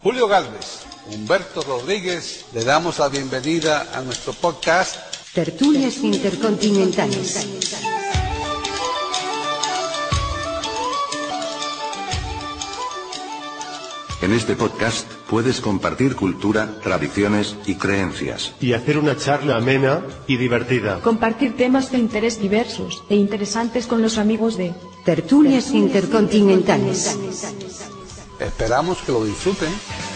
Julio Gálvez, Humberto Rodríguez, le damos la bienvenida a nuestro podcast Tertulias Intercontinentales. En este podcast puedes compartir cultura, tradiciones y creencias. Y hacer una charla amena y divertida. Compartir temas de interés diversos e interesantes con los amigos de Tertulias Intercontinentales. Esperamos que lo disfruten.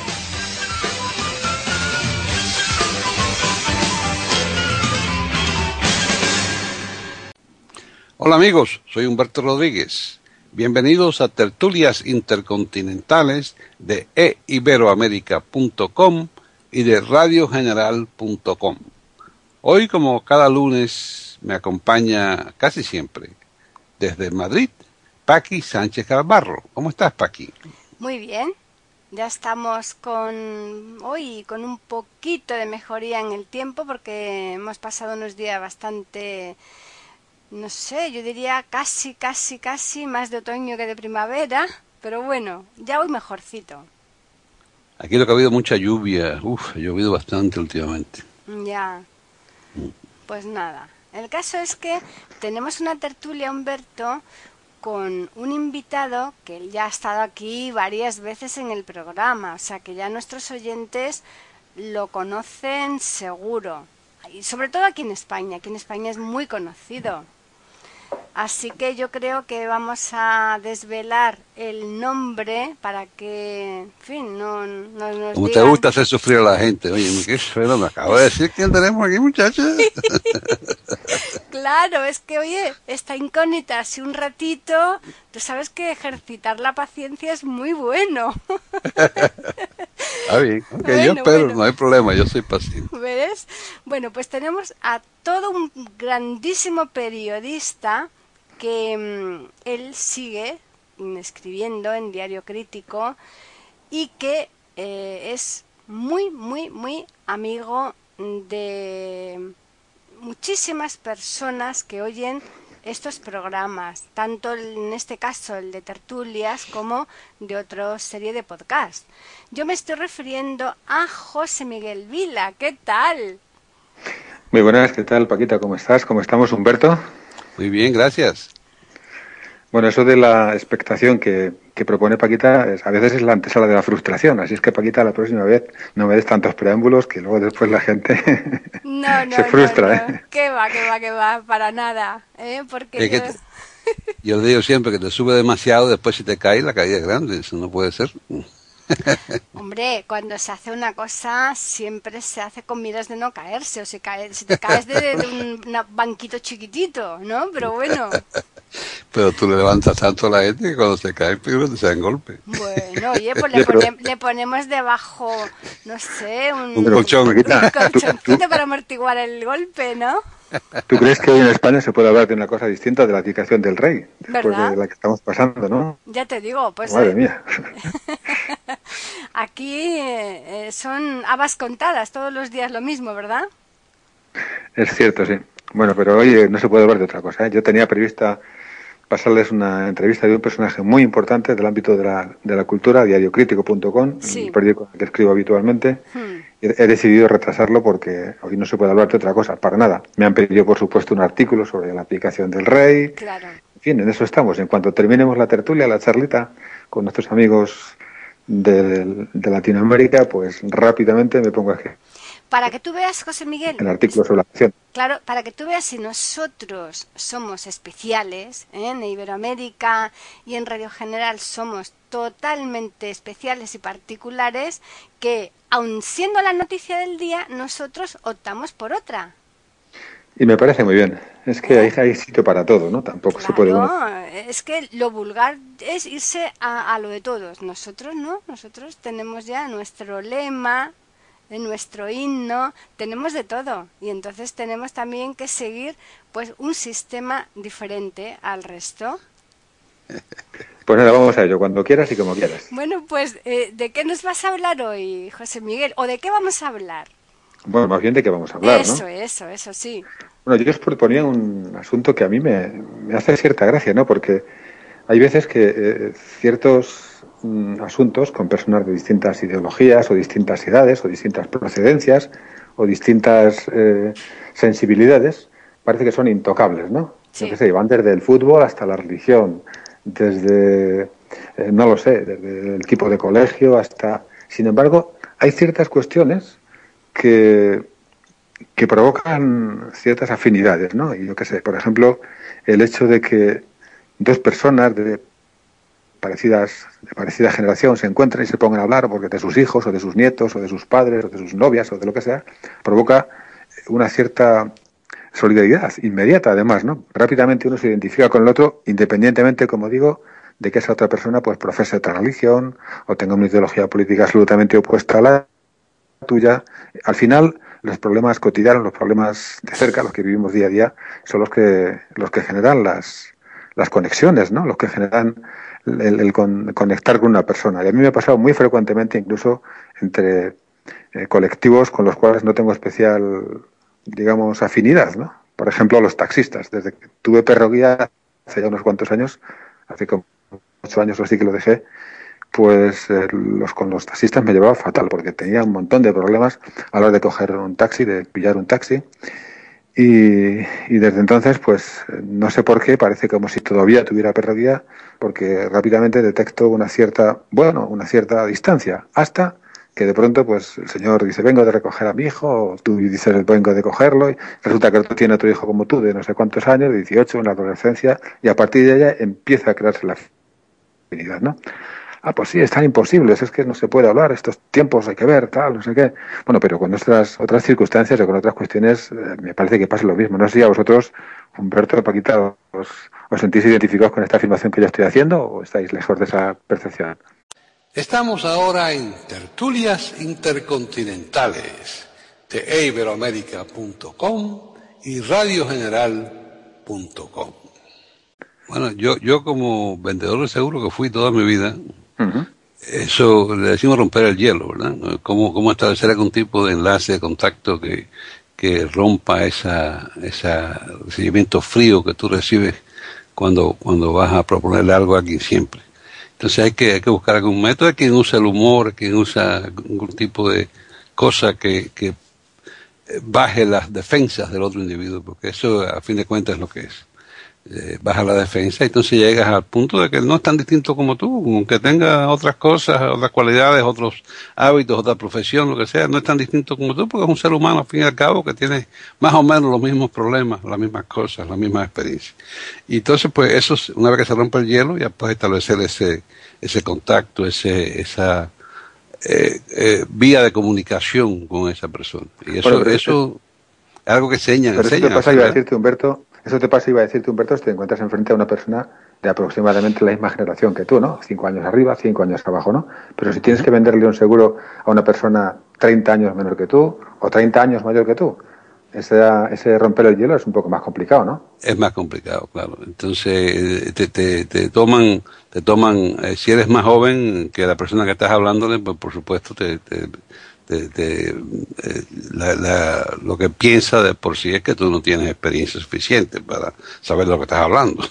Hola amigos, soy Humberto Rodríguez. Bienvenidos a Tertulias Intercontinentales de eiberoamerica.com y de radiogeneral.com. Hoy, como cada lunes, me acompaña casi siempre, desde Madrid, Paqui Sánchez Calvarro. ¿Cómo estás, Paqui? Muy bien, ya estamos con un poquito de mejoría en el tiempo porque hemos pasado unos días bastante, no sé, yo diría casi más de otoño que de primavera, pero bueno, ya hoy mejorcito. Aquí lo que ha habido mucha lluvia, ha llovido bastante últimamente. Ya, pues nada, el caso es que tenemos una tertulia, Humberto, con un invitado que él ya ha estado aquí varias veces en el programa, o sea que ya nuestros oyentes lo conocen seguro, y sobre todo aquí en España es muy conocido. Así que yo creo que vamos a desvelar el nombre para que, en fin, no nos Como digan... te gusta hacer sufrir a la gente. Oye, qué feo, me acabo de decir quién tenemos aquí, muchachos. Claro, es que, oye, esta incógnita así un ratito, tú sabes que ejercitar la paciencia es muy bueno. Está bien, ok, Bueno, yo espero, bueno. no hay problema, yo soy paciente. ¿Ves? Bueno, pues tenemos a todo un grandísimo periodista que él sigue escribiendo en Diario Crítico y que es muy amigo de muchísimas personas que oyen estos programas, tanto en este caso el de tertulias como de otra serie de podcast. Yo me estoy refiriendo a José Miguel Vila. ¿Qué tal? Muy buenas, ¿qué tal, Paquita? ¿Cómo estás? ¿Cómo estamos, Humberto? Muy bien, gracias. Bueno, eso de la expectación que propone Paquita a veces es la antesala de la frustración, así es que, Paquita, la próxima vez no me des tantos preámbulos que luego después la gente se frustra. No. ¿Qué va? Para nada, porque Yo digo siempre que te sube demasiado, después si te cae, la caída es grande, eso no puede ser. Hombre, cuando se hace una cosa siempre se hace con miras de no caerse, o si te caes de un banquito chiquitito, ¿no? Pero bueno. Pero tú le levantas tanto a la gente que cuando se cae, primero te dan golpe. Bueno, oye, pues le ponemos debajo, no sé, un colchón. Un colchoncito para amortiguar el golpe, ¿no? ¿Tú crees que hoy en España se puede hablar de una cosa distinta de la abdicación del rey? Después ¿Verdad? de la que estamos pasando, ¿no? Ya te digo, pues... Madre mía. Aquí son habas contadas, todos los días lo mismo, ¿verdad? Es cierto, sí. Bueno, pero hoy no se puede hablar de otra cosa, ¿eh? Yo tenía prevista pasarles una entrevista de un personaje muy importante del ámbito de la cultura, diariocrítico.com, Sí. el periódico en el que escribo habitualmente. He decidido retrasarlo porque hoy no se puede hablar de otra cosa, para nada. Me han pedido, por supuesto, un artículo sobre la abdicación del rey. Claro. En fin, en eso estamos. En cuanto terminemos la tertulia, la charlita, con nuestros amigos de Latinoamérica, pues rápidamente me pongo a escribir Para que tú veas, José Miguel... el artículo sobre la acción. Claro, para que tú veas si nosotros somos especiales, en Iberoamérica y en Radio General somos totalmente especiales y particulares, que aun siendo la noticia del día, nosotros optamos por otra. Y me parece muy bien. Es que hay sitio para todo, ¿no? Tampoco se puede uno... Es que lo vulgar es irse a lo de todos. Nosotros no, nosotros tenemos ya nuestro lema, en nuestro himno, tenemos de todo, y entonces tenemos también que seguir pues un sistema diferente al resto. Pues nada, vamos a ello, cuando quieras y como quieras. Bueno, pues ¿de qué nos vas a hablar hoy, José Miguel? ¿O de qué vamos a hablar? Bueno, más bien de qué vamos a hablar, ¿no? Eso, sí. Bueno, yo os proponía un asunto que a mí me hace cierta gracia, ¿no? Porque hay veces que ciertos asuntos con personas de distintas ideologías o distintas edades o distintas procedencias o distintas sensibilidades, parece que son intocables, ¿no? Sí. Yo qué sé, van desde el fútbol hasta la religión, desde, no lo sé, desde el tipo de colegio hasta... Sin embargo, hay ciertas cuestiones que provocan ciertas afinidades, ¿no? Y yo qué sé, por ejemplo, el hecho de que dos personas de parecida generación se encuentren y se pongan a hablar porque de sus hijos o de sus nietos o de sus padres o de sus novias o de lo que sea, provoca una cierta solidaridad inmediata, además, ¿no? Rápidamente uno se identifica con el otro, independientemente, como digo, de que esa otra persona pues profese otra religión o tenga una ideología política absolutamente opuesta a la tuya. Al final, los problemas cotidianos, los problemas de cerca, los que vivimos día a día, son los que generan las conexiones, ¿no? Los que generan el conectar con una persona. Y a mí me ha pasado muy frecuentemente, incluso entre colectivos con los cuales no tengo especial, digamos, afinidad, ¿no? Por ejemplo, los taxistas. Desde que tuve perro guía hace ya unos cuantos años, hace como 8 años o así que lo dejé, pues con los taxistas me llevaba fatal porque tenía un montón de problemas a la hora de coger un taxi, de pillar un taxi. Y desde entonces, pues no sé por qué, parece como si todavía tuviera perro guía, porque rápidamente detecto una cierta distancia, hasta que de pronto pues el señor dice, vengo de recoger a mi hijo, o tú dices, vengo de cogerlo, y resulta que otro tiene otro hijo como tú, de no sé cuántos años, de 18, en la adolescencia, y a partir de ella empieza a crearse la afinidad, ¿no? Ah, pues sí, están imposibles, es que no se puede hablar, estos tiempos hay que ver, tal, no sé qué. Bueno, pero con otras circunstancias o con otras cuestiones me parece que pasa lo mismo. No sé si a vosotros, Humberto, Paquita, os sentís identificados con esta afirmación que yo estoy haciendo o estáis lejos de esa percepción. Estamos ahora en Tertulias Intercontinentales de iberoamerica.com y radiogeneral.com. Bueno, yo como vendedor de seguro que fui toda mi vida, eso le decimos romper el hielo, ¿verdad? Cómo establecer algún tipo de enlace, de contacto que rompa ese recibimiento frío que tú recibes cuando vas a proponerle algo a alguien siempre. Entonces hay que buscar algún método. Hay quien usa el humor, quien usa algún tipo de cosa que baje las defensas del otro individuo, porque eso a fin de cuentas es lo que es. Baja la defensa y entonces llegas al punto de que no es tan distinto como tú, aunque tenga otras cosas, otras cualidades, otros hábitos, otra profesión, lo que sea, no es tan distinto como tú porque es un ser humano al fin y al cabo que tiene más o menos los mismos problemas, las mismas cosas, las mismas experiencias. Y entonces pues eso, una vez que se rompe el hielo, ya puedes establecer ese contacto, esa vía de comunicación con esa persona. Y eso es algo que enseñan. Pero eso te pasa, iba a decirte, Humberto, si te encuentras enfrente a una persona de aproximadamente la misma generación que tú, ¿no? 5 años arriba, 5 años abajo, ¿no? Pero si tienes que venderle un seguro a una persona 30 años menor que tú o 30 años mayor que tú, ese romper el hielo es un poco más complicado, ¿no? Es más complicado, claro. Entonces te toman si eres más joven que la persona que estás hablándole, pues por supuesto lo que piensa de por sí es que tú no tienes experiencia suficiente para saber de lo que estás hablando.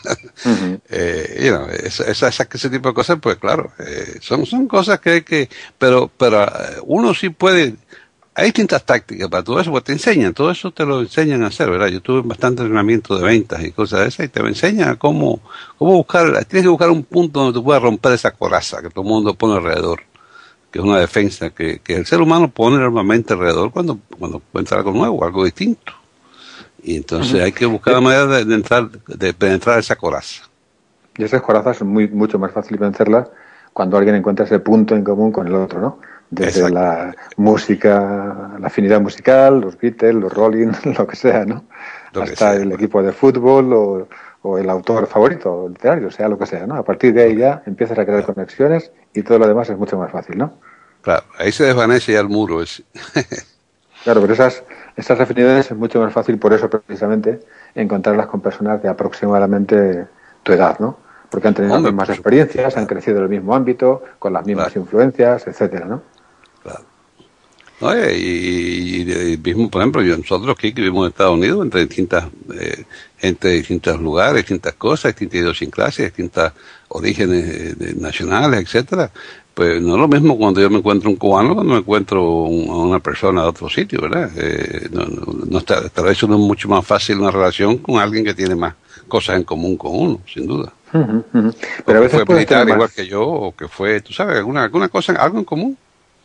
Ese tipo de cosas, pues claro, son cosas que hay que, pero uno sí puede. Hay distintas tácticas para todo eso, porque te enseñan, todo eso te lo enseñan a hacer, ¿verdad? Yo tuve bastante entrenamiento de ventas y cosas de esas, y te enseñan cómo buscar, tienes que buscar un punto donde tú puedas romper esa coraza que todo el mundo pone alrededor, que es una defensa que el ser humano pone normalmente alrededor cuando encuentra algo nuevo, algo distinto. Y entonces hay que buscar la manera de penetrar esa coraza. Y esas corazas es mucho más fácil vencerlas cuando alguien encuentra ese punto en común con el otro, ¿no? Desde Exacto. La música, la afinidad musical, los Beatles, los Rolling, lo que sea, ¿no? Hasta el equipo de fútbol o el autor favorito, literario, sea lo que sea, ¿no? A partir de ahí ya empiezas a crear conexiones y todo lo demás es mucho más fácil, ¿no? Claro, ahí se desvanece ya el muro ese. Claro, pero esas afinidades es mucho más fácil, por eso precisamente, encontrarlas con personas de aproximadamente tu edad, ¿no? Porque han tenido las mismas experiencias, han crecido en el mismo ámbito, con las mismas influencias, etcétera, ¿no? Claro. Oye, y mismo, por ejemplo, nosotros aquí que vivimos en Estados Unidos, entre distintas gente de distintos lugares, distintas cosas, distintas idiosincrasias, distintos orígenes nacionales, etcétera. Pues no es lo mismo cuando yo me encuentro un cubano cuando me encuentro a una persona de otro sitio, ¿verdad? Tal vez uno es mucho más fácil una relación con alguien que tiene más cosas en común con uno, sin duda. Pero a veces fue militar igual que yo, o que fue, tú sabes, alguna cosa, algo en común.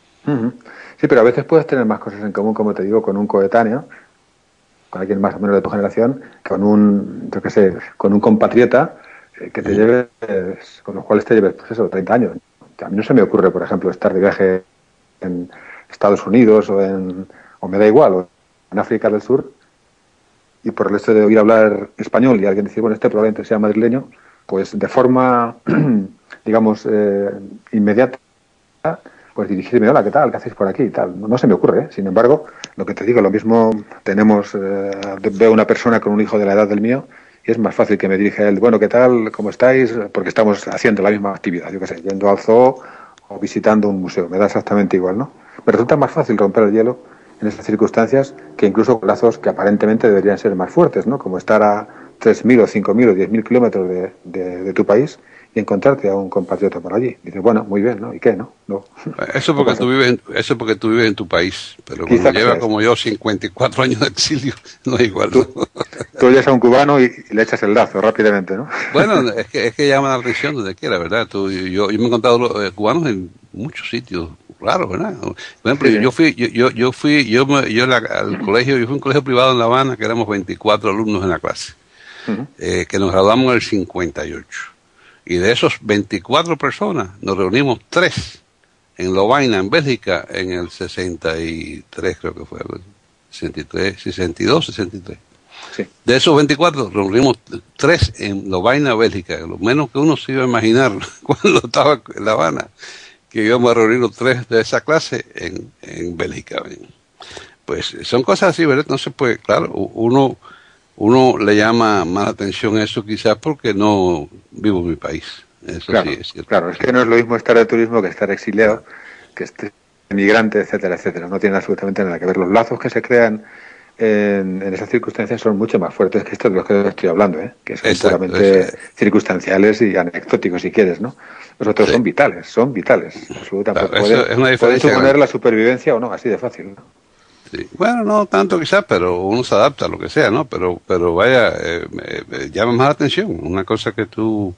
Sí, pero a veces puedes tener más cosas en común, como te digo, con un coetáneo, con alguien más o menos de tu generación, con un, yo qué sé, con un compatriota que te lleves, con los cuales te lleves, pues eso, 30 años. A mí no se me ocurre, por ejemplo, estar de viaje en Estados Unidos o me da igual, o en África del Sur, y por el hecho de oír hablar español y alguien decir, bueno, este probablemente sea madrileño, pues de forma, digamos, inmediata, pues dirigirme, hola, ¿qué tal? ¿Qué hacéis por aquí? Y tal. No se me ocurre, ¿eh? Sin embargo, lo que te digo, lo mismo tenemos, veo una persona con un hijo de la edad del mío y es más fácil que me dirija él, bueno, ¿qué tal? ¿Cómo estáis? Porque estamos haciendo la misma actividad, yo qué sé, yendo al zoo o visitando un museo, me da exactamente igual, ¿no? Me resulta más fácil romper el hielo en estas circunstancias que incluso con lazos que aparentemente deberían ser más fuertes, ¿no? Como estar a 3.000 o 5.000 o 10.000 kilómetros de tu país y encontrarte a un compatriota por allí. Dices, bueno, muy bien, ¿no? ¿Y qué, no? Eso porque tú vives en tu país, pero cuando llevas como yo 54 años de exilio, no es igual. Tú oyes a un cubano y le echas el lazo rápidamente, ¿no? Bueno, es que llama la atención donde quiera, ¿verdad? Yo me he encontrado cubanos en muchos sitios raros, ¿verdad? Por ejemplo, yo fui al colegio, yo fui a un colegio privado en La Habana, que éramos 24 alumnos en la clase, que nos graduamos en el 58. Y de esos 24 personas, nos reunimos 3 en Lovaina, en Bélgica, en el 63, creo que fue, 63, 62, 63. Sí. De esos 24, reunimos 3 en Lovaina, Bélgica. Lo menos que uno se iba a imaginar cuando estaba en La Habana, que íbamos a reunir los 3 de esa clase en Bélgica. Pues son cosas así, ¿verdad? No se puede, claro, uno le llama más atención a eso quizás porque no vivo en mi país. Eso claro, sí es cierto. Claro, es que no es lo mismo estar de turismo que estar exiliado, que estar emigrante, etcétera, etcétera. No tiene absolutamente nada que ver. Los lazos que se crean en esas circunstancias son mucho más fuertes que estos de los que estoy hablando, que son puramente circunstanciales y anecdóticos, si quieres, ¿no? Los otros son vitales, absolutamente. Claro, pueden suponer la supervivencia o no, así de fácil, ¿no? Sí. Bueno, no tanto quizás, pero uno se adapta a lo que sea, ¿no? Pero vaya, llama más la atención. Una cosa que tú,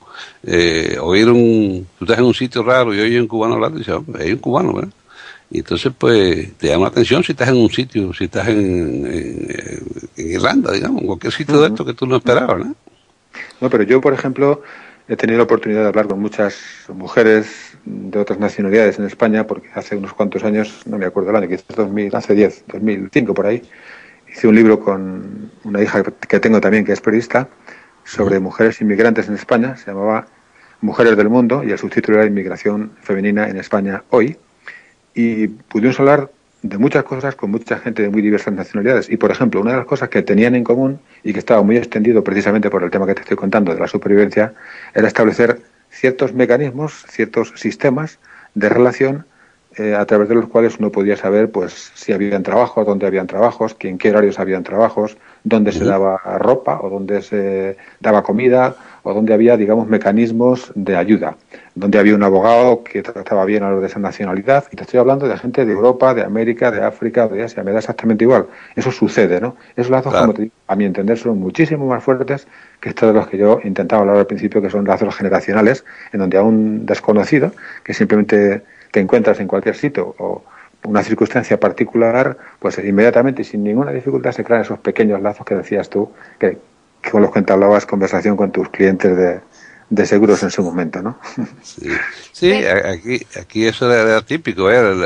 tú estás en un sitio raro y oyes un cubano hablando y dices, oh, hay un cubano, ¿verdad? Y entonces, pues, te llama la atención si estás en un sitio, si estás en Irlanda, digamos, en cualquier sitio de esto que tú no esperabas, ¿no? No, pero yo, por ejemplo, he tenido la oportunidad de hablar con muchas mujeres de otras nacionalidades en España, porque hace unos cuantos años, no me acuerdo el año, quizás 2005 por ahí, hice un libro con una hija que tengo también, que es periodista, sobre mujeres inmigrantes en España, se llamaba Mujeres del Mundo, y el subtítulo era Inmigración Femenina en España hoy, y pudimos hablar de muchas cosas con mucha gente de muy diversas nacionalidades. Y, por ejemplo, una de las cosas que tenían en común y que estaba muy extendido precisamente por el tema que te estoy contando de la supervivencia, era establecer ciertos mecanismos, ciertos sistemas de relación a través de los cuales uno podía saber pues si habían trabajos, dónde habían trabajos, en qué horarios habían trabajos, dónde se daba ropa o dónde se daba comida o dónde había, digamos, mecanismos de ayuda, donde había un abogado que trataba bien a los de esa nacionalidad. Y te estoy hablando de gente de Europa, de América, de África, de Asia, me da exactamente igual. Eso sucede, ¿no? Esos lazos, claro, como te digo, a mi entender, son muchísimo más fuertes que estos de los que yo intentaba hablar al principio, que son lazos generacionales, en donde a un desconocido, que simplemente te encuentras en cualquier sitio o una circunstancia particular, pues inmediatamente y sin ninguna dificultad se crean esos pequeños lazos que decías tú, que con los que entablabas conversación con tus clientes de seguros en su momento, ¿no? Sí, aquí eso era típico,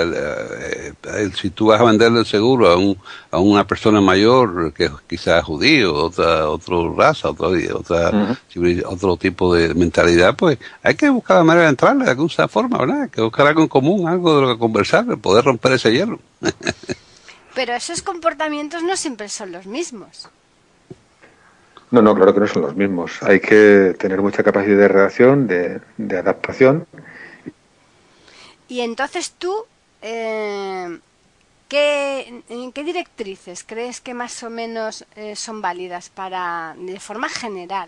si tú vas a venderle el seguro a una persona mayor que quizás es judío, otra raza, otro tipo de mentalidad, pues hay que buscar la manera de entrarle de alguna forma, ¿verdad? Hay que buscar algo en común, algo de lo que conversar, de poder romper ese hielo. Pero esos comportamientos no siempre son los mismos. No, claro que no son los mismos. Hay que tener mucha capacidad de reacción, de adaptación. Y entonces tú ¿Qué directrices crees que más o menos son válidas de forma general?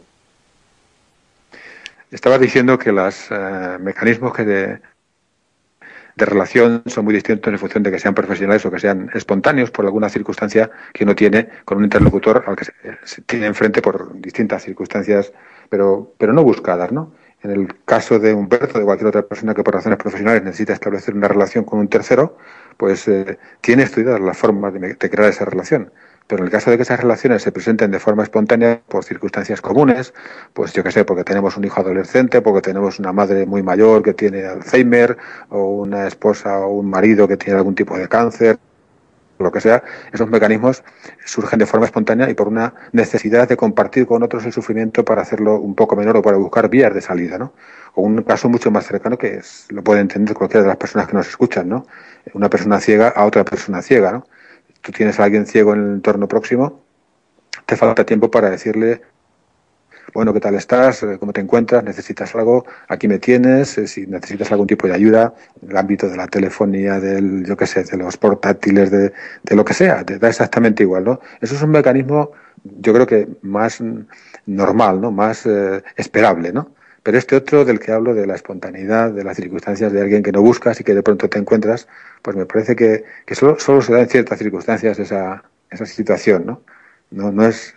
Estaba diciendo que los mecanismos de relación son muy distintos en función de que sean profesionales o que sean espontáneos por alguna circunstancia que uno tiene con un interlocutor al que se tiene enfrente por distintas circunstancias, pero no buscadas, ¿no? En el caso de Humberto, de cualquier otra persona que por razones profesionales necesita establecer una relación con un tercero, pues tiene estudiadas las formas de crear esa relación. Pero en el caso de que esas relaciones se presenten de forma espontánea por circunstancias comunes, pues yo qué sé, porque tenemos un hijo adolescente, porque tenemos una madre muy mayor que tiene Alzheimer, o una esposa o un marido que tiene algún tipo de cáncer, lo que sea, esos mecanismos surgen de forma espontánea y por una necesidad de compartir con otros el sufrimiento para hacerlo un poco menor o para buscar vías de salida, ¿no? O un caso mucho más cercano que lo puede entender cualquiera de las personas que nos escuchan, ¿no? Una persona ciega a otra persona ciega, ¿no? Tú tienes a alguien ciego en el entorno próximo, te falta tiempo para decirle, bueno, ¿qué tal estás? ¿Cómo te encuentras? ¿Necesitas algo? Aquí me tienes. Si necesitas algún tipo de ayuda, en el ámbito de la telefonía, yo qué sé, de los portátiles, de lo que sea, te da exactamente igual, ¿no? Eso es un mecanismo, yo creo que más normal, ¿no? Más esperable, ¿no? Pero este otro del que hablo, de la espontaneidad, de las circunstancias de alguien que no buscas y que de pronto te encuentras, pues me parece que solo se da en ciertas circunstancias esa situación, ¿no? No es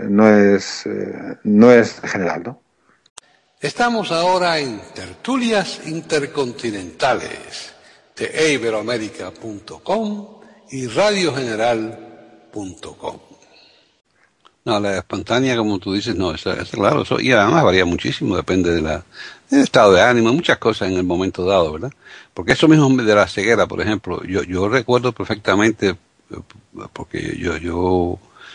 general, ¿no? Estamos ahora en Tertulias Intercontinentales de iberoamerica.com y radiogeneral.com. No, la espontánea, como tú dices, no, es claro, y además varía muchísimo, depende del estado de ánimo, muchas cosas en el momento dado, ¿verdad? Porque eso mismo de la ceguera, por ejemplo, yo recuerdo perfectamente, porque yo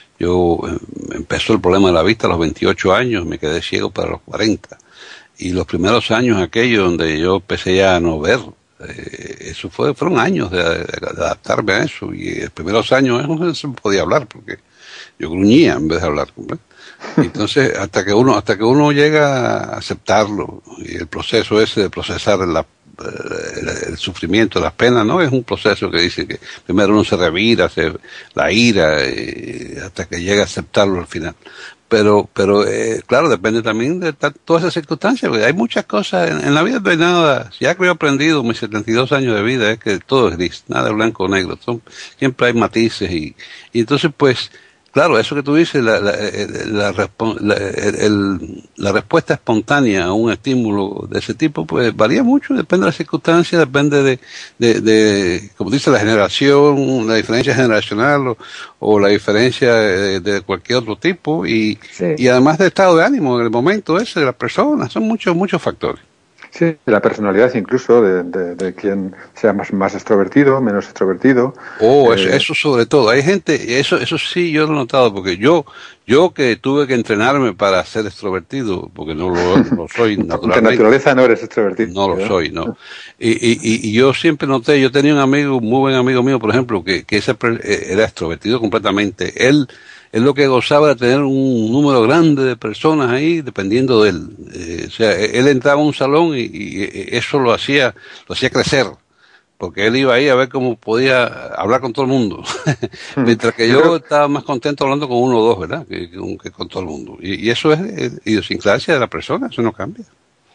empezó el problema de la vista a los 28 años, me quedé ciego para los 40. Y los primeros años aquellos donde yo empecé ya a no ver, eso fueron años de adaptarme a eso. Y los primeros años no se podía hablar porque yo gruñía en vez de hablar. ¿verdad? Entonces, hasta que uno llega a aceptarlo, y el proceso ese de procesar el sufrimiento, las penas, no es un proceso que dice que primero uno se revira, la ira, hasta que llega a aceptarlo al final. Pero claro, depende también de todas esas circunstancias, porque hay muchas cosas, en la vida no hay nada, ya que yo he aprendido mis 72 años de vida, es que todo es gris, nada es blanco o negro, siempre hay matices y entonces pues, claro, eso que tú dices, la respuesta espontánea a un estímulo de ese tipo, pues varía mucho, depende de las circunstancias, depende de como dice, la generación, la diferencia generacional o la diferencia de cualquier otro tipo y además de estado de ánimo en el momento ese de la persona, son muchos factores. Sí, la personalidad incluso de quien sea más extrovertido, menos extrovertido. Eso sobre todo. Hay gente, eso sí yo lo he notado, porque yo que tuve que entrenarme para ser extrovertido, porque no lo soy naturalmente. De naturaleza no eres extrovertido. No lo soy, no. Y yo siempre noté, yo tenía un amigo, muy buen amigo mío, por ejemplo, que ese era extrovertido completamente. Él lo que gozaba de tener un número grande de personas ahí dependiendo de él. O sea, él entraba a un salón y eso lo hacía crecer, porque él iba ahí a ver cómo podía hablar con todo el mundo. Mientras que yo estaba más contento hablando con uno o dos, ¿verdad? Que con todo el mundo. Y eso es idiosincrasia de la persona, eso no cambia.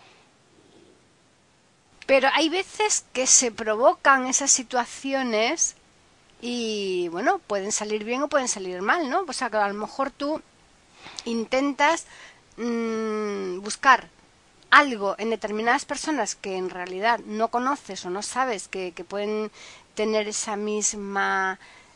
Pero hay veces que se provocan esas situaciones y, bueno, pueden salir bien o pueden salir mal, ¿no? O sea, que a lo mejor tú intentas buscar algo en determinadas personas que en realidad no conoces o no sabes que pueden tener esa misma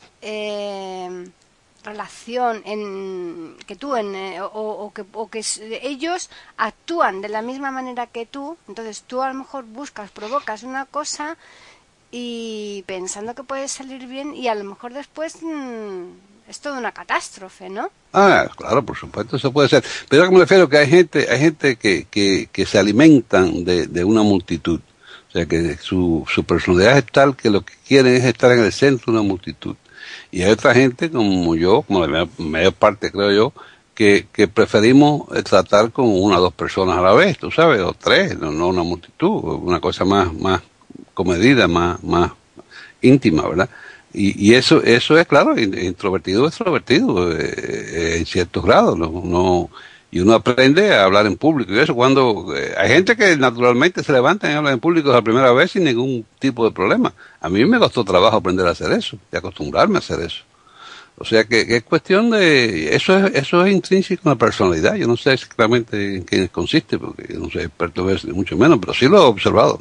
relación que tú o que ellos actúan de la misma manera que tú. Entonces tú a lo mejor provocas una cosa y pensando que puede salir bien y a lo mejor después es toda una catástrofe, ¿no? Claro, por supuesto, eso puede ser. Pero me refiero que hay gente que se alimentan de una multitud. O sea, que su personalidad es tal que lo que quieren es estar en el centro de una multitud. Y hay otra gente como yo, como la mayor parte creo yo, que preferimos tratar con una o dos personas a la vez, tú sabes, o tres, no una multitud, una cosa más comedida, más íntima, ¿verdad? Y eso es claro, introvertido o extrovertido, en ciertos grados, no, y uno aprende a hablar en público. Y eso cuando hay gente que naturalmente se levanta y habla en público la primera vez sin ningún tipo de problema. A mí me costó trabajo aprender a hacer eso, y acostumbrarme a hacer eso. O sea que es cuestión de, eso es intrínseco en la personalidad. Yo no sé exactamente en qué consiste, porque yo no soy experto en eso, ni mucho menos, pero sí lo he observado.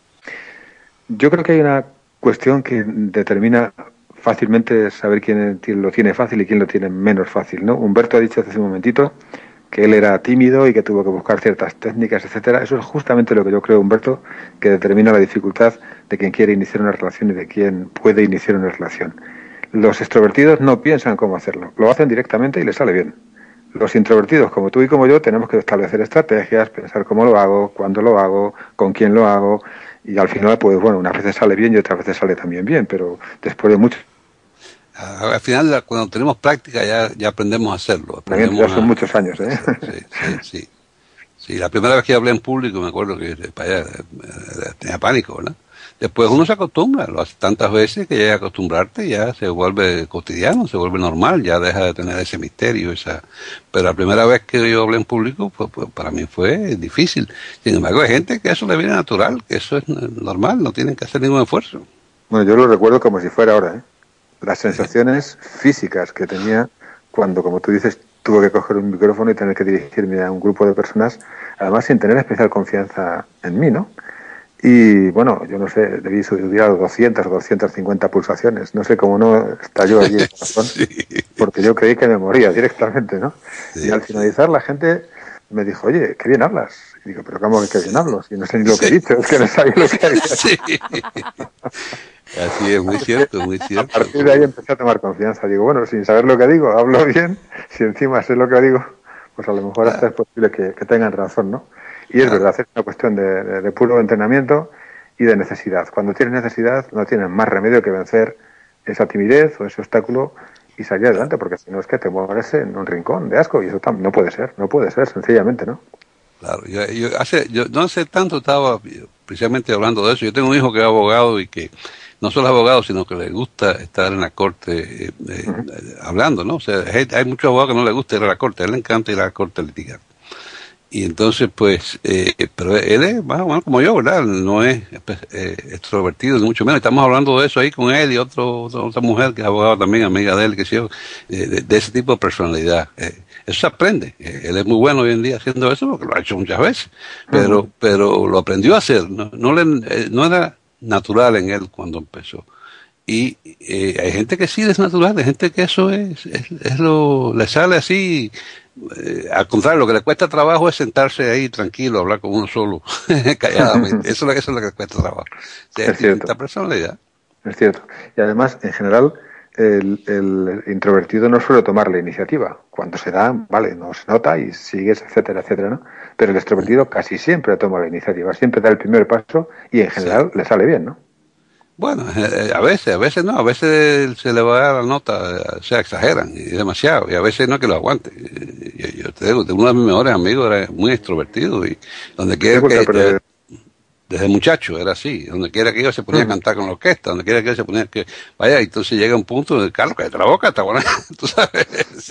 Yo creo que hay una cuestión que determina fácilmente saber quién lo tiene fácil y quién lo tiene menos fácil, ¿no? Humberto ha dicho hace un momentito que él era tímido y que tuvo que buscar ciertas técnicas, etcétera. Eso es justamente lo que yo creo, Humberto, que determina la dificultad de quien quiere iniciar una relación y de quien puede iniciar una relación. Los extrovertidos no piensan cómo hacerlo, lo hacen directamente y les sale bien. Los introvertidos, como tú y como yo, tenemos que establecer estrategias, pensar cómo lo hago, cuándo lo hago, con quién lo hago, y al final, pues bueno, unas veces sale bien y otras veces sale también bien, pero después de mucho... Al final, cuando tenemos práctica, ya aprendemos a hacerlo. Ya son muchos años, ¿eh? Sí. Sí, la primera vez que hablé en público, me acuerdo que tenía pánico, ¿verdad? Después uno se acostumbra, lo hace tantas veces que ya acostumbrarte ya se vuelve cotidiano, se vuelve normal, ya deja de tener ese misterio, pero la primera vez que yo hablé en público, pues para mí fue difícil. Sin embargo, hay gente que eso le viene natural, que eso es normal, no tienen que hacer ningún esfuerzo. Bueno, yo lo recuerdo como si fuera ahora, ¿eh? Las sensaciones físicas que tenía cuando, como tú dices, tuve que coger un micrófono y tener que dirigirme a un grupo de personas, además sin tener especial confianza en mí, ¿no? Y bueno, yo no sé, debí subir a 200 o 250 pulsaciones. No sé cómo no estalló allí el corazón, porque yo creí que me moría directamente, ¿no? Sí. Y al finalizar la gente me dijo, oye, qué bien hablas. Y digo, pero ¿cómo que bien hablo? Si no sé ni lo que he dicho, es que no sabía lo que había dicho. Sí. Así es, muy cierto, muy cierto. A partir de ahí empecé a tomar confianza. Digo, bueno, sin saber lo que digo, hablo bien. Si encima sé lo que digo, pues a lo mejor hasta es posible que tengan razón, ¿no? Y es verdad, es una cuestión de puro entrenamiento y de necesidad. Cuando tienes necesidad, no tienes más remedio que vencer esa timidez o ese obstáculo y salir adelante, porque si no es que te mueres en un rincón de asco y eso no puede ser, sencillamente, ¿no? Claro, yo no hace tanto estaba precisamente hablando de eso. Yo tengo un hijo que es abogado y que no solo es abogado, sino que le gusta estar en la corte hablando, ¿no? O sea, hay muchos abogados que no les gusta ir a la corte, a él le encanta ir a la corte a litigar. Y entonces, pues, pero él es más o menos como yo, ¿verdad? No es extrovertido, ni mucho menos. Estamos hablando de eso ahí con él y otra mujer que es abogada también, amiga de él, que sí, de ese tipo de personalidad. Eso se aprende. Él es muy bueno hoy en día haciendo eso porque lo ha hecho muchas veces. Pero lo aprendió a hacer. No era natural en él cuando empezó. Y hay gente que sí es natural, hay gente que eso le sale así. Al contrario, lo que le cuesta trabajo es sentarse ahí tranquilo, hablar con uno solo, calladamente. Eso es lo que le cuesta trabajo. O sea, es cierto. Personalidad. Es cierto. Y además, en general, el introvertido no suele tomar la iniciativa. Cuando se da, vale, no se nota y sigues, etcétera, etcétera, ¿no? Pero el extrovertido casi siempre toma la iniciativa, siempre da el primer paso y en general le sale bien, ¿no? Bueno, a veces no, a veces se le va a la nota, o sea, exageran, y demasiado, y a veces no es que lo aguante. Yo te digo, uno de mis mejores amigos era muy extrovertido, y donde quiera que, desde muchacho era así, donde quiera que iba se ponía a cantar con la orquesta, donde quiera que iba se ponía vaya, entonces llega un punto de Carlos, cállate la boca, está bueno, tú sabes,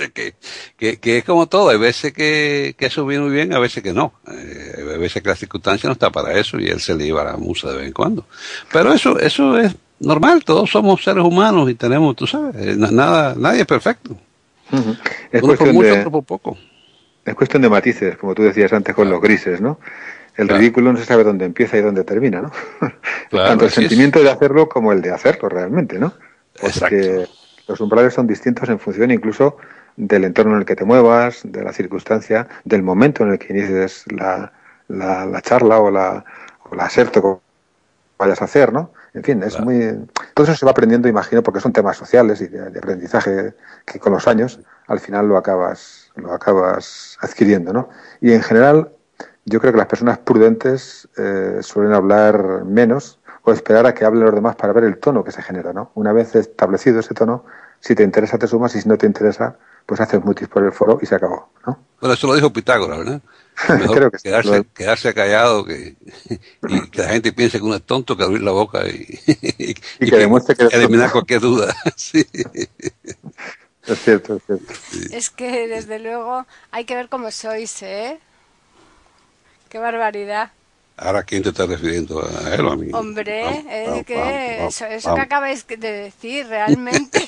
que es como todo, hay veces que eso viene muy bien, a veces que no, hay veces que la circunstancia no está para eso y él se le iba a la musa de vez en cuando, pero eso es normal, todos somos seres humanos y tenemos, tú sabes, nadie es perfecto. Es uno por mucho, otro por poco. Es cuestión de matices, como tú decías antes con los grises, ¿no? El ridículo no se sabe dónde empieza y dónde termina, ¿no? Claro, tanto el sentimiento de hacerlo como el de hacerlo realmente, ¿no? Porque los umbrales son distintos en función incluso del entorno en el que te muevas, de la circunstancia, del momento en el que inicies la charla o la aserto que vayas a hacer, ¿no? En fin, es muy... Todo eso se va aprendiendo, imagino, porque son temas sociales y de aprendizaje que con los años al final lo acabas adquiriendo, ¿no? Y en general... Yo creo que las personas prudentes suelen hablar menos o esperar a que hablen los demás para ver el tono que se genera, ¿no? Una vez establecido ese tono, si te interesa te sumas y si no te interesa, pues haces mutis por el foro y se acabó, ¿no? Bueno, eso lo dijo Pitágoras, ¿verdad? Mejor Creo que sí. quedarse callado y que la gente piense que uno es tonto que abrir la boca y que demuestre que eliminar cualquier duda. Sí. Es cierto, es cierto. Sí. Es que, desde luego, hay que ver cómo sois, ¿eh? ¡Qué barbaridad! Ahora, ¿a quién te estás refiriendo? ¿A él o a mí? Hombre, eso que vamos. acabáis de decir, realmente.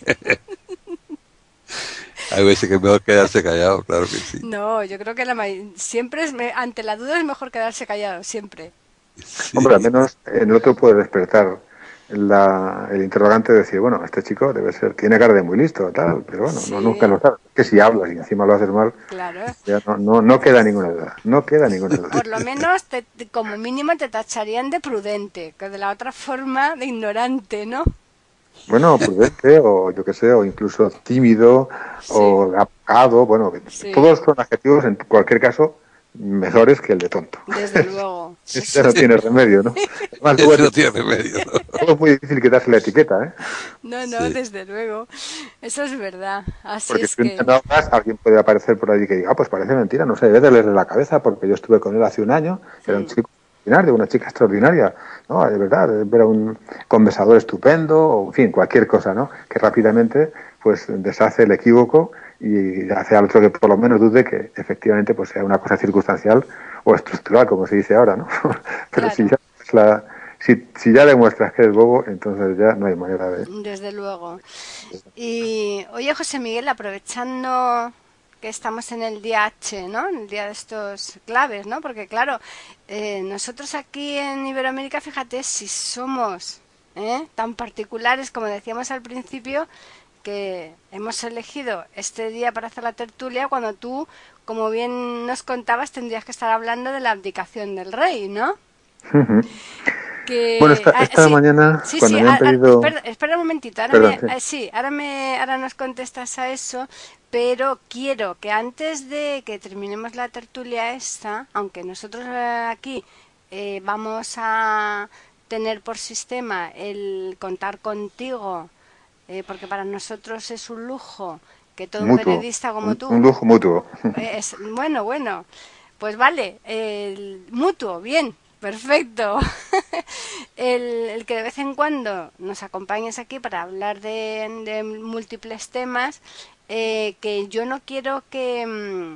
Hay veces que es mejor quedarse callado, claro que sí. No, yo creo que siempre ante la duda es mejor quedarse callado, siempre. Sí. Hombre, al menos en el otro puede despertar el interrogante de decir, bueno, este chico tiene cara de muy listo, tal, pero bueno, Sí. nunca lo sabes. Que si hablas y encima lo haces mal, Claro. ya no queda ninguna duda. No queda ninguna duda. Por lo menos, como mínimo, te tacharían de prudente, que de la otra forma, de ignorante, ¿no? Bueno, prudente, o yo qué sé, o incluso tímido, Sí. o apagado, bueno, Sí. todos son adjetivos, en cualquier caso, mejores que el de tonto. Desde luego. Eso no tiene remedio, ¿no? Además, Eso no tiene remedio, ¿no? todo es muy difícil quitarse la etiqueta, ¿eh? No, Sí. desde luego. Eso es verdad. Así Porque es si que... no hablas, alguien puede aparecer por ahí que diga, pues parece mentira, no sé, debe de leerle la cabeza, porque yo estuve con él hace un año, era un chico extraordinario, una chica extraordinaria, ¿no? De verdad, era un conversador estupendo, o en fin, cualquier cosa, ¿no? Que rápidamente, pues, deshace el equívoco y hace al otro que por lo menos dude que efectivamente pues sea una cosa circunstancial o estructural, como se dice ahora, ¿no? Pero Claro. si ya demuestras que eres bobo, entonces ya no hay manera de... Desde luego. Y oye, José Miguel, aprovechando que estamos en el día H, ¿no? En el día de estos claves, ¿no? Porque claro, nosotros aquí en Iberoamérica, fíjate, si somos tan particulares, como decíamos al principio, que hemos elegido este día para hacer la tertulia, cuando tú, como bien nos contabas, tendrías que estar hablando de la abdicación del rey, ¿no? Que, bueno, esta sí, mañana, sí, cuando sí, me han pedido... espera un momentito, ahora nos contestas a eso, pero quiero que antes de que terminemos la tertulia esta, aunque nosotros aquí vamos a tener por sistema el contar contigo, porque para nosotros es un lujo que todo un periodista como tú... Un lujo mutuo. Bueno, pues vale, el mutuo, bien. Perfecto. El que de vez en cuando nos acompañes aquí para hablar de múltiples temas, que yo no quiero que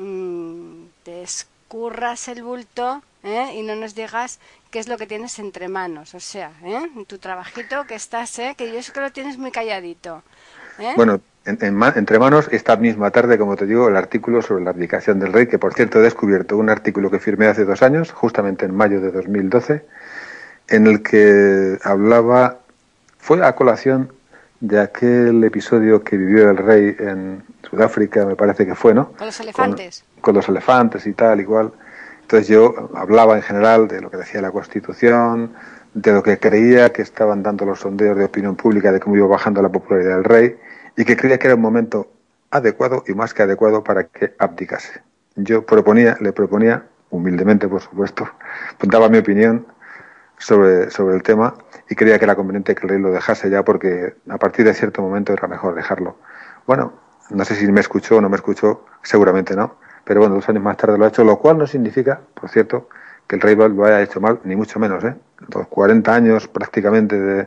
te escurras el bulto y no nos digas qué es lo que tienes entre manos. O sea, tu trabajito que estás, que yo creo que lo tienes muy calladito. Bueno, entre manos, esta misma tarde, como te digo, el artículo sobre la abdicación del rey, que por cierto he descubierto un artículo que firmé hace 2 años, justamente en mayo de 2012, en el que hablaba, fue a colación de aquel episodio que vivió el rey en Sudáfrica, me parece que fue, ¿no? Con los elefantes. Con los elefantes y tal, igual. Entonces yo hablaba en general de lo que decía la Constitución, de lo que creía que estaban dando los sondeos de opinión pública, de cómo iba bajando la popularidad del rey, y que creía que era un momento adecuado y más que adecuado para que abdicase. Yo le proponía, humildemente por supuesto, daba mi opinión sobre el tema y creía que era conveniente que el rey lo dejase ya porque a partir de cierto momento era mejor dejarlo. Bueno, no sé si me escuchó o no me escuchó, seguramente no, pero bueno, 2 años más tarde lo ha hecho, lo cual no significa, por cierto, que el rey lo haya hecho mal, ni mucho menos, Los 40 años prácticamente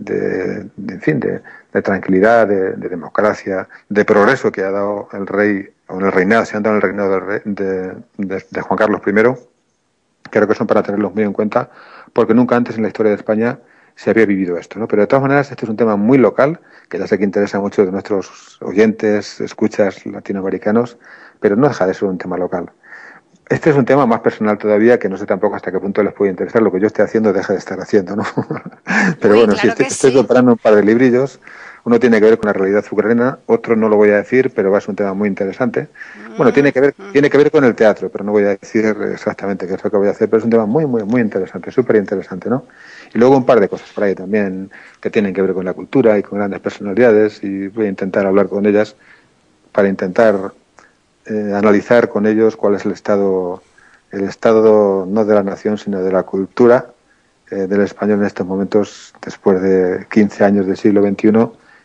de tranquilidad, de democracia, de progreso que ha dado el rey, o en el reinado, se han dado en el reinado de Juan Carlos I, creo que son para tenerlos muy en cuenta, porque nunca antes en la historia de España se había vivido esto, ¿no? Pero de todas maneras, este es un tema muy local, que ya sé que interesa a muchos de nuestros oyentes, escuchas latinoamericanos, pero no deja de ser un tema local. Este es un tema más personal todavía, que no sé tampoco hasta qué punto les puede interesar. Lo que yo estoy haciendo deja de estar haciendo, ¿no? Pero bueno, claro, sí, estoy preparando un par de librillos. Uno tiene que ver con la realidad ucraniana, otro no lo voy a decir, pero va a ser un tema muy interesante. Bueno, tiene que ver con el teatro, pero no voy a decir exactamente qué es lo que voy a hacer, pero es un tema muy, muy, muy interesante, súper interesante, ¿no? Y luego un par de cosas por ahí también que tienen que ver con la cultura y con grandes personalidades, y voy a intentar hablar con ellas para intentar analizar con ellos cuál es el estado no de la nación, sino de la cultura del español en estos momentos, después de 15 años del siglo XXI,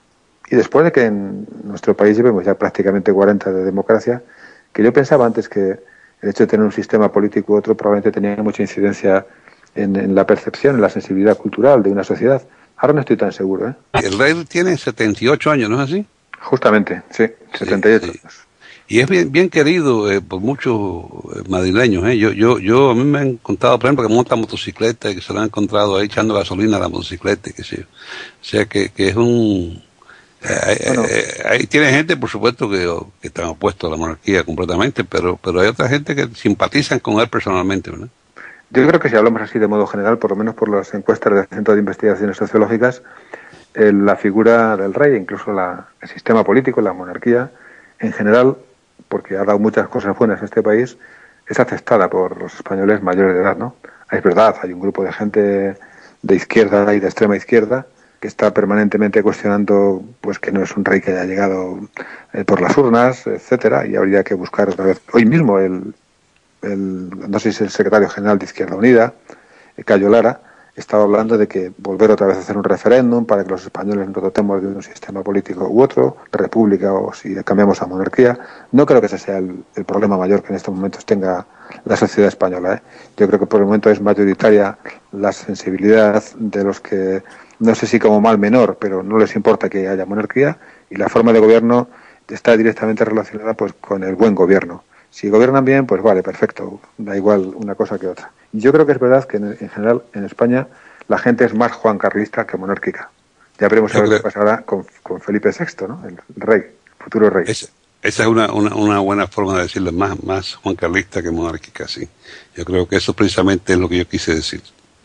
Y después de que en nuestro país llevemos ya prácticamente 40 de democracia, que yo pensaba antes que el hecho de tener un sistema político u otro probablemente tenía mucha incidencia en la percepción, en la sensibilidad cultural de una sociedad. Ahora no estoy tan seguro, ¿eh? El rey tiene 78 años, ¿no es así? Justamente, sí, 78 sí. años. Y es bien querido por muchos madrileños. A mí me han contado, por ejemplo, que monta motocicleta y que se lo han encontrado ahí echando gasolina a la motocicleta, que sí. O sea que es un... ahí tiene gente, por supuesto, que están opuestos a la monarquía completamente, pero hay otra gente que simpatizan con él personalmente, ¿verdad? Yo creo que si hablamos así de modo general, por lo menos por las encuestas del Centro de Investigaciones Sociológicas, la figura del rey, incluso el sistema político, la monarquía, en general, porque ha dado muchas cosas buenas a este país, es aceptada por los españoles mayores de edad, ¿no? Es verdad, hay un grupo de gente de izquierda y de extrema izquierda que está permanentemente cuestionando pues que no es un rey que haya llegado por las urnas, etcétera, y habría que buscar otra vez. Hoy mismo no sé si es el secretario general de Izquierda Unida, Cayo Lara, estaba hablando de que volver otra vez a hacer un referéndum para que los españoles nos dotemos de un sistema político u otro, república o si cambiamos a monarquía. No creo que ese sea el problema mayor que en estos momentos tenga la sociedad española, ¿eh? Yo creo que por el momento es mayoritaria la sensibilidad de los que, no sé si como mal menor, pero no les importa que haya monarquía, y la forma de gobierno está directamente relacionada pues con el buen gobierno. Si gobiernan bien, pues vale, perfecto, da igual una cosa que otra. Y yo creo que es verdad que en general en España la gente es más juancarlista que monárquica. Ya veremos a ver qué pasará con Felipe VI, ¿no? El rey, futuro rey. Esa es una buena forma de decirlo, más juancarlista que monárquica, sí. Yo creo que eso precisamente es lo que yo quise decir.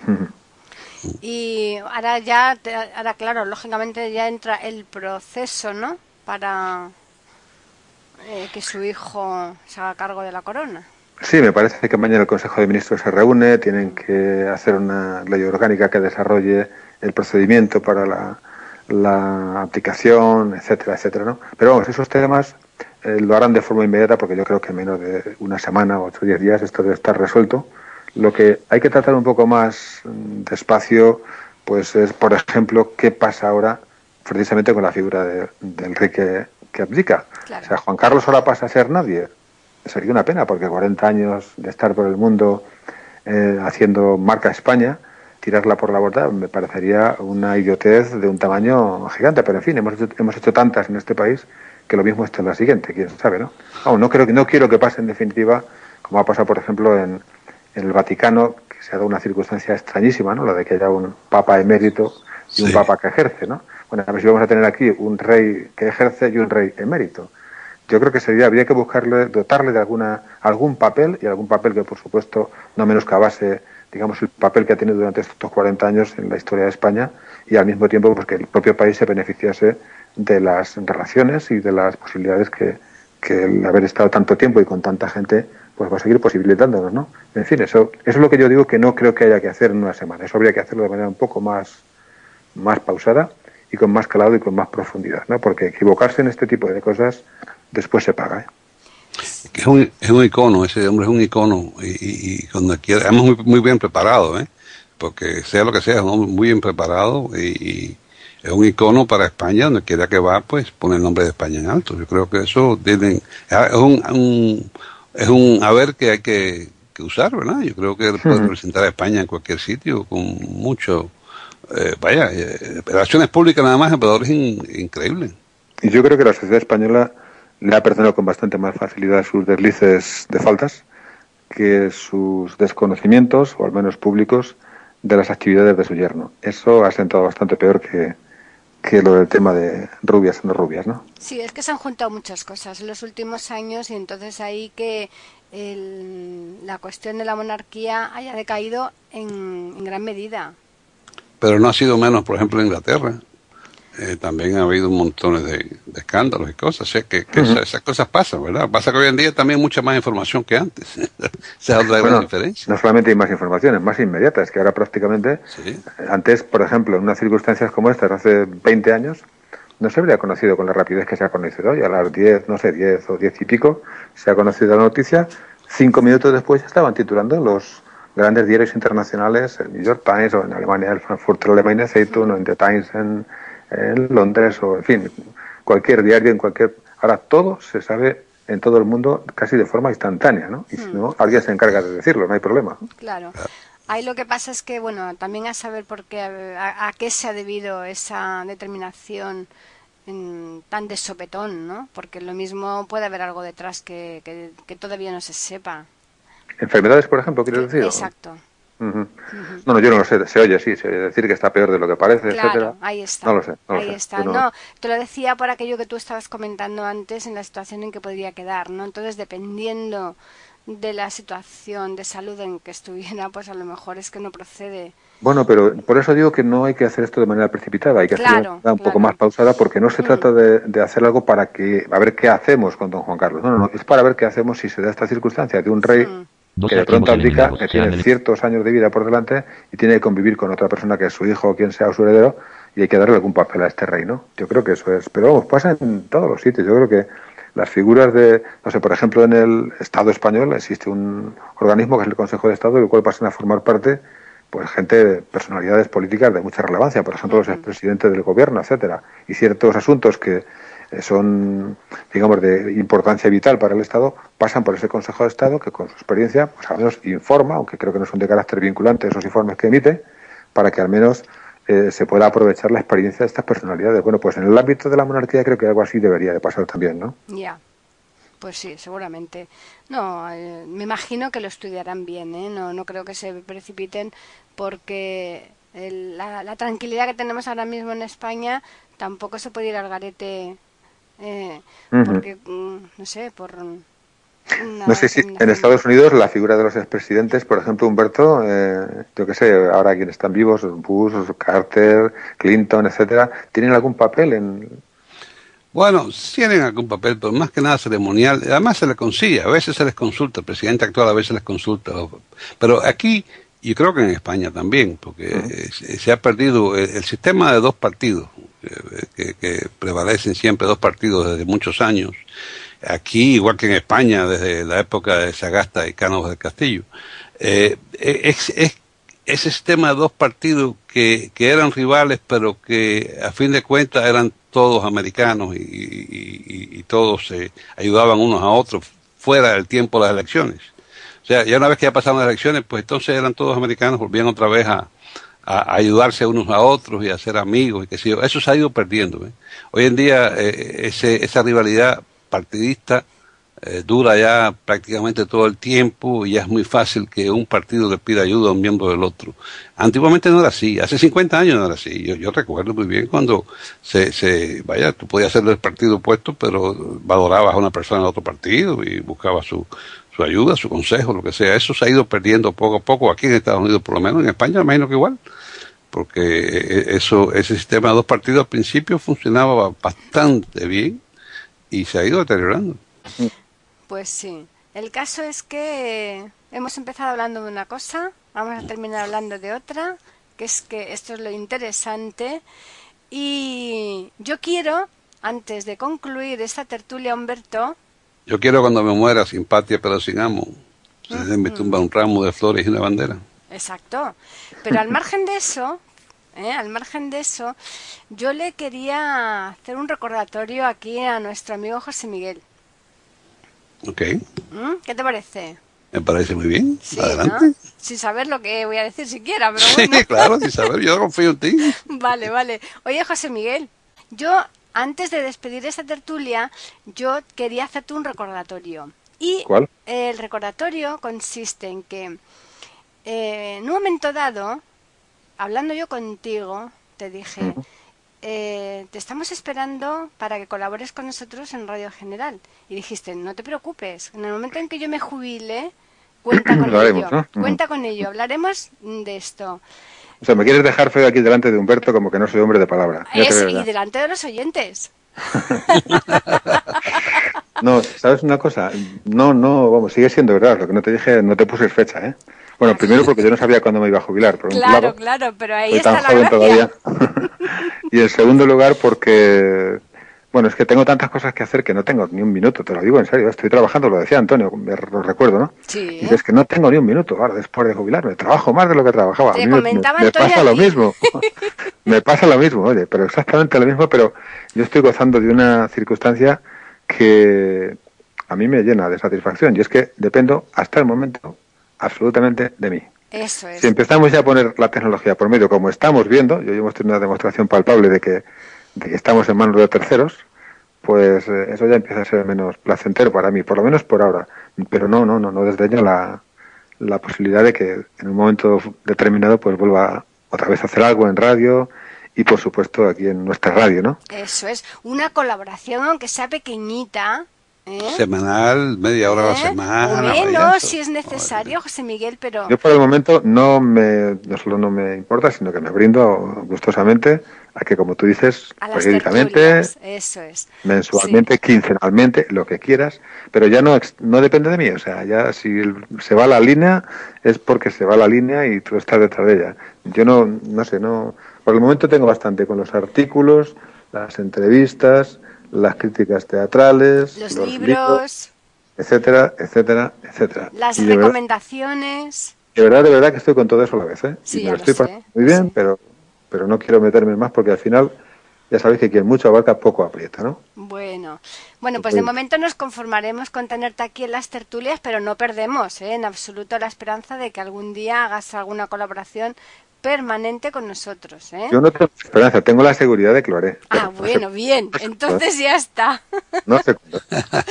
Y ahora claro, lógicamente ya entra el proceso, ¿no? Para que su hijo se haga cargo de la corona. Sí, me parece que mañana el Consejo de Ministros se reúne, tienen que hacer una ley orgánica que desarrolle el procedimiento para la aplicación, etcétera, etcétera, ¿no? Pero vamos, esos temas lo harán de forma inmediata porque yo creo que en menos de una semana o 8 o 10 días esto debe estar resuelto. Lo que hay que tratar un poco más despacio, pues es, por ejemplo, qué pasa ahora precisamente con la figura del rey que abdica. Claro. O sea, Juan Carlos ahora pasa a ser nadie. Sería una pena, porque 40 años de estar por el mundo haciendo marca España, tirarla por la borda, me parecería una idiotez de un tamaño gigante. Pero en fin, hemos hecho tantas en este país que lo mismo está en la siguiente, quién sabe, ¿no? No quiero que pase en definitiva, como ha pasado, por ejemplo, en el Vaticano, que se ha dado una circunstancia extrañísima, ¿no? La de que haya un papa emérito y un papa que ejerce, ¿no? Bueno, a ver si vamos a tener aquí un rey que ejerce y un rey emérito. Yo creo que habría que dotarle de algún papel, y algún papel que, por supuesto, no menoscabase, digamos, el papel que ha tenido durante estos 40 años en la historia de España, y al mismo tiempo pues, que el propio país se beneficiase de las relaciones y de las posibilidades que el haber estado tanto tiempo y con tanta gente pues va a seguir posibilitándonos, ¿no? En fin, eso es lo que yo digo que no creo que haya que hacer en una semana. Eso habría que hacerlo de manera un poco más pausada y con más calado y con más profundidad, ¿no? Porque equivocarse en este tipo de cosas después se paga, ¿eh? Es un icono, ese hombre es un icono y cuando quiera, además muy bien preparado, porque sea lo que sea, es un hombre muy bien preparado y es un icono para España, donde quiera que va, pues pone el nombre de España en alto. Yo creo que eso es un haber que hay que usar, ¿verdad? Yo creo que puede representar a España en cualquier sitio con mucho, relaciones públicas nada más, pero es increíble. Y yo creo que la sociedad española le ha perdonado con bastante más facilidad sus deslices de faltas que sus desconocimientos, o al menos públicos, de las actividades de su yerno. Eso ha sentado bastante peor que lo del tema de rubias o no rubias, ¿no? Sí, es que se han juntado muchas cosas en los últimos años y entonces ahí que la cuestión de la monarquía haya decaído en gran medida. Pero no ha sido menos, por ejemplo, en Inglaterra. También ha habido un montón de escándalos y cosas. O sea, que esas cosas pasan, ¿verdad? Pasa que hoy en día también hay mucha más información que antes. Esa es otra gran diferencia. No solamente hay más información, es más inmediata. Es que ahora prácticamente, antes, por ejemplo, en unas circunstancias como estas, hace 20 años, no se habría conocido con la rapidez que se ha conocido hoy. A las 10 o 10 y pico, se ha conocido la noticia. 5 minutos después ya estaban titulando los grandes diarios internacionales, el New York Times, o en Alemania el Frankfurter Allgemeine Zeitung, o en The Times en Londres, o en fin, cualquier diario, ahora todo se sabe en todo el mundo casi de forma instantánea, ¿no? Y si no, alguien se encarga de decirlo, no hay problema. Claro. Ahí lo que pasa es que, bueno, también a saber por qué, a qué se ha debido esa determinación tan de sopetón, ¿no? Porque lo mismo puede haber algo detrás que todavía no se sepa. ¿Enfermedades, por ejemplo, quieres decir? Exacto. No, yo no lo sé, se oye decir que está peor de lo que parece, claro, etcétera. Ahí está. No lo sé. Ahí está. No, te lo decía por aquello que tú estabas comentando antes en la situación en que podría quedar, ¿no? Entonces, dependiendo de la situación de salud en que estuviera, pues a lo mejor es que no procede. Bueno, pero por eso digo que no hay que hacer esto de manera precipitada, hay que hacerlo un poco más pausada, porque no se trata de hacer algo para a ver qué hacemos con don Juan Carlos. No, es para ver qué hacemos si se da esta circunstancia de un rey que de pronto abdica, que tiene ciertos años de vida por delante y tiene que convivir con otra persona que es su hijo o quien sea o su heredero, y hay que darle algún papel a este rey, ¿no? Yo creo que eso es. Pero vamos, pasa en todos los sitios. Yo creo que las figuras no sé, por ejemplo, en el Estado español existe un organismo que es el Consejo de Estado, del cual pasan a formar parte pues personalidades políticas de mucha relevancia, por ejemplo, los expresidentes del gobierno, etcétera, y ciertos asuntos que son, digamos, de importancia vital para el Estado, pasan por ese Consejo de Estado que con su experiencia, pues al menos informa, aunque creo que no son de carácter vinculante esos informes que emite, para que al menos se pueda aprovechar la experiencia de estas personalidades. Bueno, pues en el ámbito de la monarquía creo que algo así debería de pasar también, ¿no? Ya. Pues sí, seguramente. No, me imagino que lo estudiarán bien, ¿eh? No creo que se precipiten porque la tranquilidad que tenemos ahora mismo en España tampoco se puede ir al garete porque, no sé, no sé si en Estados Unidos la figura de los expresidentes, por ejemplo, Humberto, yo qué sé, ahora quienes están vivos, Bush, Carter, Clinton, etcétera, ¿tienen algún papel en...? Bueno, tienen algún papel, pero más que nada ceremonial. Además se les consigue, a veces se les consulta, el presidente actual a veces les consulta. Pero aquí, y creo que en España también, porque se ha perdido el sistema de dos partidos, que prevalecen siempre dos partidos desde muchos años. Aquí, igual que en España, desde la época de Sagasta y Cánovas del Castillo. Ese sistema de dos partidos que eran rivales, pero que a fin de cuentas eran todos americanos y todos se ayudaban unos a otros fuera del tiempo de las elecciones. O sea, ya una vez que ya pasaron las elecciones, pues entonces eran todos americanos, volvían otra vez a ayudarse unos a otros y a ser amigos y qué sé yo. Eso se ha ido perdiendo. Hoy en día esa rivalidad partidista dura ya prácticamente todo el tiempo y ya es muy fácil que un partido le pida ayuda a un miembro del otro. Antiguamente no era así, hace 50 años no era así. Yo recuerdo muy bien cuando tú podías ser del partido opuesto, pero valorabas a una persona de otro partido y buscabas su ayuda, su consejo, lo que sea. Eso se ha ido perdiendo poco a poco aquí en Estados Unidos, por lo menos en España, me imagino que igual, porque ese sistema de dos partidos al principio funcionaba bastante bien y se ha ido deteriorando. Pues sí. El caso es que hemos empezado hablando de una cosa, vamos a terminar hablando de otra, que es que esto es lo interesante. Y yo quiero, antes de concluir esta tertulia, Humberto... Yo quiero cuando me muera sin patria pero sin amo. Se me tumba un ramo de flores y una bandera. Exacto. Pero al margen de eso... yo le quería hacer un recordatorio aquí a nuestro amigo José Miguel. Ok. ¿Qué te parece? Me parece muy bien. Sí, adelante. ¿no? Sin saber lo que voy a decir siquiera, pero sí, bueno. Claro, sin saber. Yo confío en ti. Vale. Oye, José Miguel, yo antes de despedir esta tertulia, yo quería hacerte un recordatorio. Y ¿cuál? El recordatorio consiste en que en un momento dado, hablando yo contigo, te dije... te estamos esperando para que colabores con nosotros en Radio General. Y dijiste, no te preocupes, en el momento en que yo me jubile, cuenta con ello. ¿No? Cuenta con ello, hablaremos de esto. O sea, me quieres dejar feo aquí delante de Humberto como que no soy hombre de palabra. Y delante de los oyentes. No, ¿sabes una cosa? No, vamos, sigue siendo verdad. Lo que no te dije, no te puse fecha, ¿eh? Bueno, primero porque yo no sabía cuándo me iba a jubilar. Por claro, pero ahí está la gracia. Todavía. Y en segundo lugar porque, bueno, es que tengo tantas cosas que hacer que no tengo ni un minuto, te lo digo en serio. Estoy trabajando, lo decía Antonio, lo recuerdo, ¿no? Sí. Y es que no tengo ni un minuto ahora después de jubilarme. Trabajo más de lo que trabajaba. Te a mí me pasa lo mismo. Me pasa lo mismo, oye, pero exactamente lo mismo, pero yo estoy gozando de una circunstancia que a mí me llena de satisfacción, y es que dependo hasta el momento absolutamente de mí. Eso es. Si empezamos ya a poner la tecnología por medio, como estamos viendo, yo hemos tenido una demostración palpable de que estamos en manos de terceros, pues eso ya empieza a ser menos placentero para mí, por lo menos por ahora. Pero no desdeño la posibilidad de que en un momento determinado pues vuelva otra vez a hacer algo en radio y por supuesto aquí en nuestra radio, ¿no? Eso es, una colaboración aunque sea pequeñita, semanal, media hora a la semana. O menos, si es necesario, José Miguel, pero... Yo por el momento no solo no me importa, sino que me brindo gustosamente a que, como tú dices, periódicamente, eso es, mensualmente, quincenalmente, lo que quieras, pero ya no depende de mí. O sea, ya si se va la línea, es porque se va la línea y tú estás detrás de ella. Yo no sé, por el momento tengo bastante con los artículos, las entrevistas, las críticas teatrales, los libros, etcétera, etcétera, etcétera. Las recomendaciones. De verdad que estoy con todo eso a la vez, ¿eh? Sí, y me lo estoy pasando muy bien, pero no quiero meterme más porque al final ya sabéis que quien mucho abarca poco aprieta, ¿no? Bueno, pues de momento nos conformaremos con tenerte aquí en las tertulias, pero no perdemos en absoluto la esperanza de que algún día hagas alguna colaboración permanente con nosotros, ¿eh? Yo no tengo esperanza, tengo la seguridad de que lo haré. Bueno, bien, entonces ya está. No sé cuándo.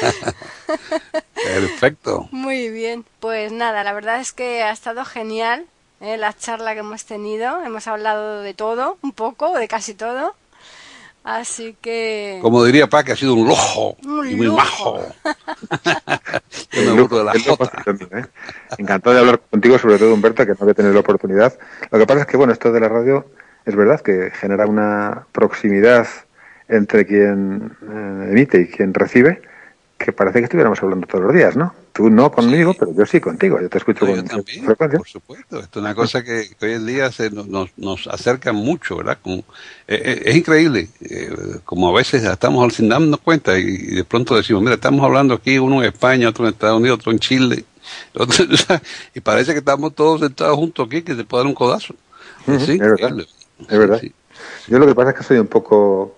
Perfecto. Muy bien, pues nada, la verdad es que ha estado genial la charla que hemos tenido. Hemos hablado de todo, un poco, de casi todo. Así que... Como diría que ha sido un lujo y muy majo. Yo me aburro de la jota. Encantado de hablar contigo, sobre todo Humberto, que no voy a tener la oportunidad. Lo que pasa es que, bueno, esto de la radio es verdad que genera una proximidad entre quien emite y quien recibe, que parece que estuviéramos hablando todos los días, ¿no? Tú no conmigo, pero yo sí contigo. Yo te escucho con frecuencia. Por supuesto. Esto es una cosa que hoy en día nos acerca mucho, ¿verdad? Es increíble. Como a veces estamos sin darnos cuenta y de pronto decimos, mira, estamos hablando aquí, uno en España, otro en Estados Unidos, otro en Chile. Y parece que estamos todos sentados juntos aquí, que se puede dar un codazo. Sí, es verdad. Sí. Yo lo que pasa es que soy un poco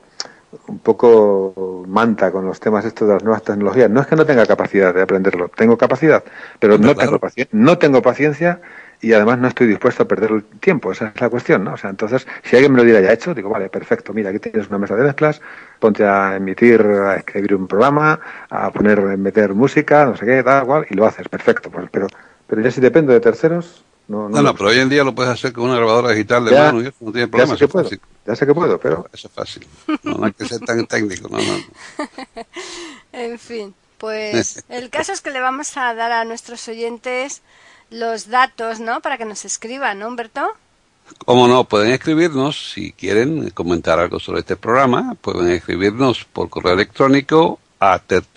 manta con los temas estos de las nuevas tecnologías. No es que no tenga capacidad de aprenderlo, tengo capacidad, pero no tengo paciencia y además no estoy dispuesto a perder el tiempo. Esa es la cuestión, ¿no? O sea, entonces, si alguien me lo diera ya hecho, digo, vale, perfecto, mira, aquí tienes una mesa de mezclas, ponte a a escribir un programa, meter música, no sé qué, tal, cual, y lo haces, perfecto. Pues, pero ya si dependo de terceros... No, pero hoy en día lo puedes hacer con una grabadora digital de mano y eso no tiene problema. Ya sé que puedo, pero... Eso es fácil. No hay que ser tan técnico, no. En fin, pues el caso es que le vamos a dar a nuestros oyentes los datos, ¿no? Para que nos escriban, ¿no, Humberto? Cómo no, pueden escribirnos si quieren comentar algo sobre este programa. Pueden escribirnos por correo electrónico a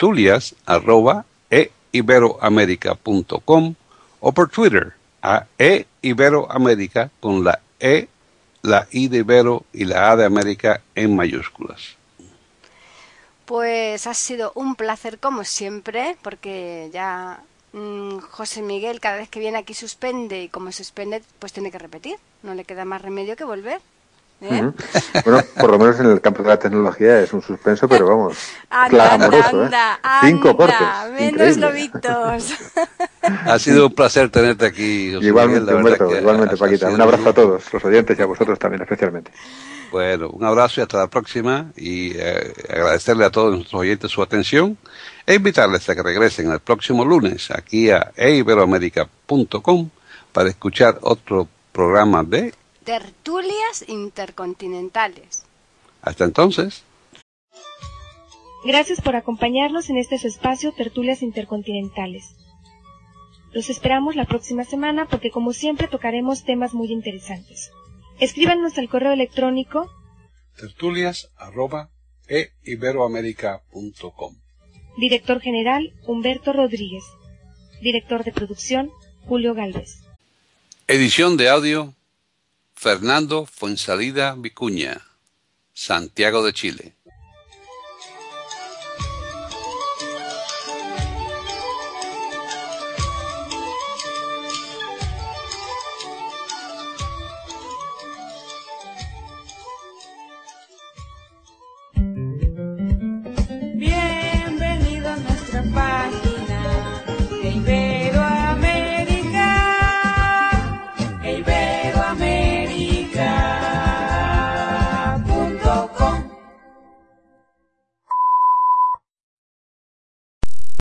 tertulias@eiberoamerica.com o por Twitter a Iberoamérica con la E, la I de Ibero y la A de América en mayúsculas. Pues ha sido un placer como siempre, porque ya José Miguel cada vez que viene aquí suspende y como suspende pues tiene que repetir, no le queda más remedio que volver. Bueno, por lo menos en el campo de la tecnología es un suspenso, pero vamos, clamoroso, anda, 5 cortes. Menos lobitos. Ha sido un placer tenerte aquí, José Igualmente, Miguel, Humberto, igualmente, Paquita. Un abrazo a todos, los oyentes y a vosotros también, especialmente. Bueno, un abrazo y hasta la próxima. Y agradecerle a todos nuestros oyentes su atención e invitarles a que regresen el próximo lunes aquí a eiberoamerica.com para escuchar otro programa de Tertulias Intercontinentales. Hasta entonces. Gracias por acompañarnos en este su espacio Tertulias Intercontinentales. Los esperamos la próxima semana porque como siempre tocaremos temas muy interesantes. Escríbanos al correo electrónico tertulias@eiberoamerica.com. Director General Humberto Rodríguez. Director de Producción Julio Gálvez. Edición de audio Fernando Fuensalida Vicuña, Santiago de Chile. ver.